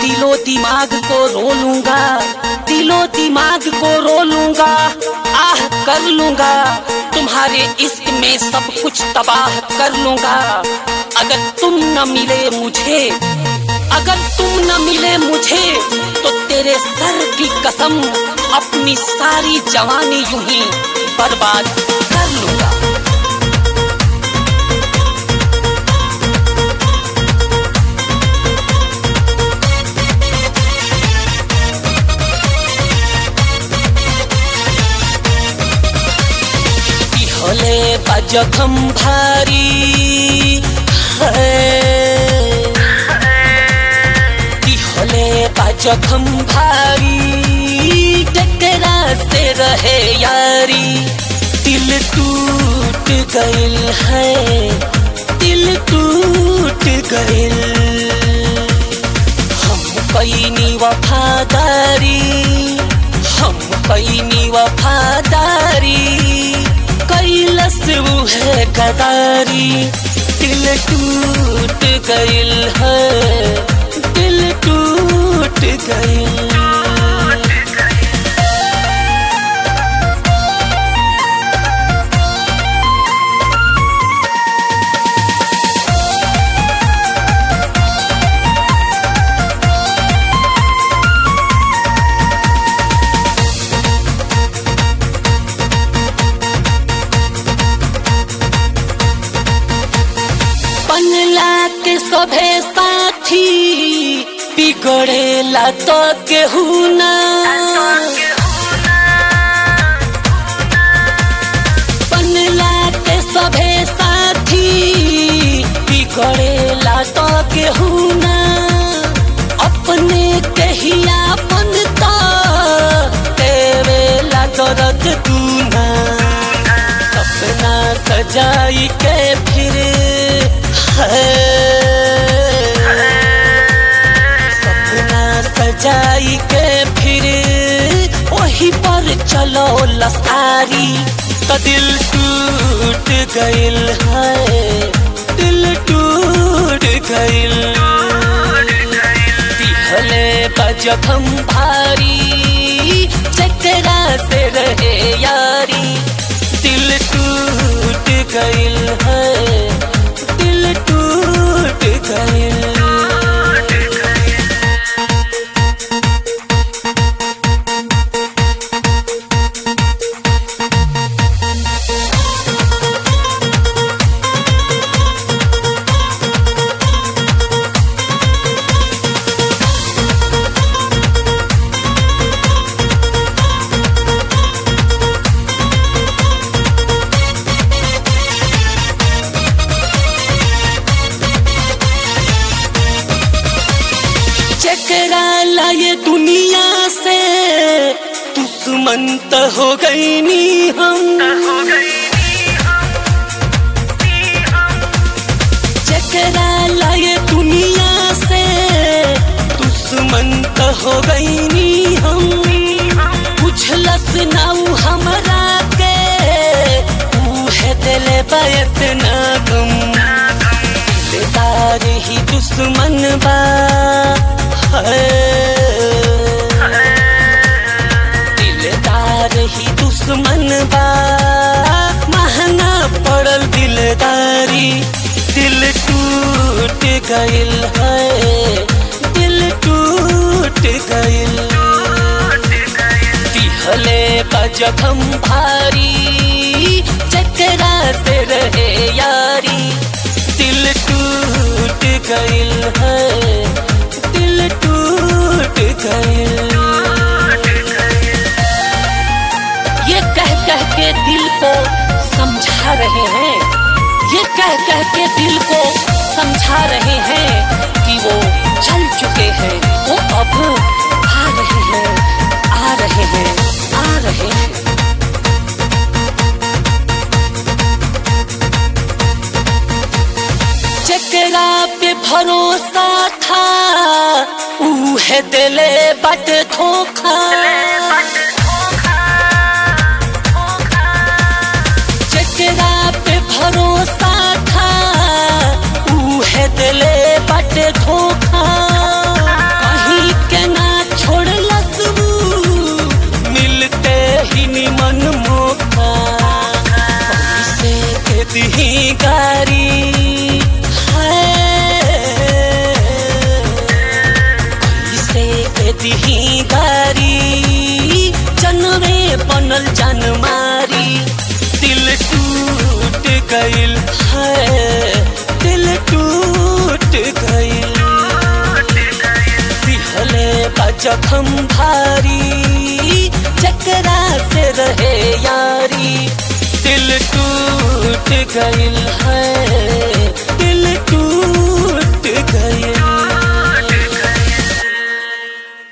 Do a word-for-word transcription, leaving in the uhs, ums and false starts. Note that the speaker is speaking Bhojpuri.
दिलो दिमाग को रो लूंगा, दिलो दिमाग को रो लूंगा, आह कर लूंगा, तुम्हारे इश्क में सब कुछ तबाह कर लूंगा। अगर तुम न मिले मुझे, अगर तुम न मिले मुझे, तो तेरे सर की कसम अपनी सारी जवानी यूं ही बर्बाद कर लूंगा। होले जखम भारी है, होले जखम भारी, टकरा से रहे यारी। दिल टूट गइल है, दिल टूट गइल, हम कईनी वफादारी, हम कईनी वफादारी, कैलस वो है गदारी। दिल टूट गइल है, दिल टूट गइल। बनला के सभे साथी, बिगड़ेला तो केहू ना, बनला के सभे साथी, बिगड़ेला तो केहू ना, अपने कहिया बनता तेरेला दर्द तू ना। सपना सजाई के फिर सपना सजाई के फिर वही पर चलो लसारी। तो दिल टूट गइल है, दिल टूट गइल, दिहले जखम भारी, चकरा से रहे यारी। दिल टूट गइल है, दिल टूट गइल। चकरा लाए दुनिया से दुश्मन तो हो गई नी हम, चकरा लाए दुनिया से दुश्मन तो हो गई नी हम। बुझलस नाऊ हमरा के, है दिल बैत ना गम, दिलदार ही दुश्मन बा, दिलदार ही दुश्मन बा, महंगा पड़ल दिलदारी। दिल टूट गइल है, दिल टूट गइल, दिहले जखम भारी, चकरा से रहे यारी। दिल टूट गइल है, दिल टूट गइल। ये कह कह के दिल को समझा रहे हैं, ये कह कह के दिल को समझा रहे हैं कि वो चल चुके हैं, वो अब आ रहे हैं, आ रहे हैं, आ रहे हैं। चकरा पे भरोसा था, ऊ है दिले बट धोखा, चकरा पे भरोसा था, ऊ है दिले बट धोखा। कहीं गइल है, दिल टूट गइल। दिहले बा जखम भारी, जकरा से रहे यारी, दिल टूट गइल है,